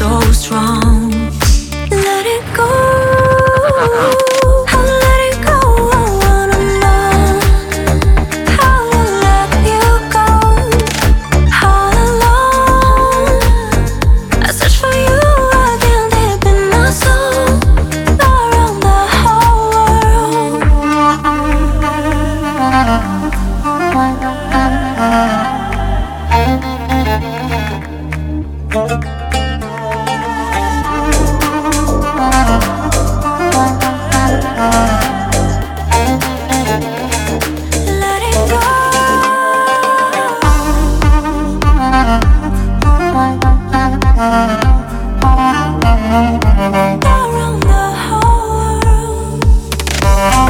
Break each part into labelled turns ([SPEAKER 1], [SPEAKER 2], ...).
[SPEAKER 1] so strong. Let it go. I'll let it go. I wanna know how to let you go. All alone, I search for you again deep in my soul, around the whole world. Let it go. Around the whole world.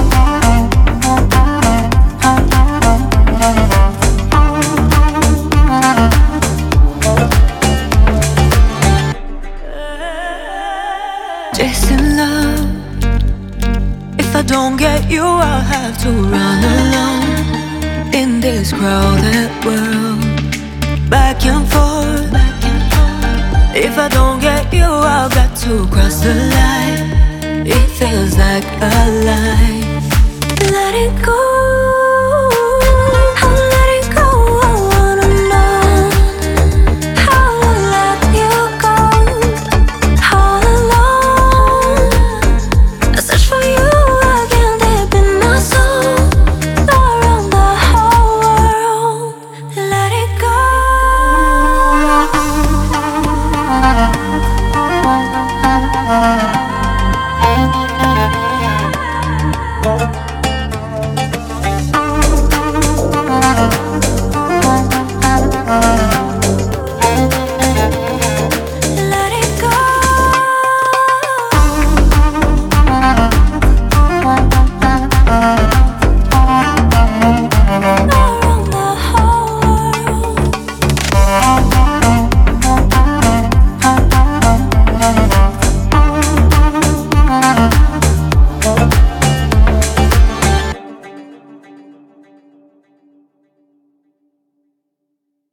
[SPEAKER 1] Chasing love. If I don't get you, I'll have to run alone in this crowded world. Back and forth. If I don't get you, I've got to cross the line. It feels like a lie. Let it go.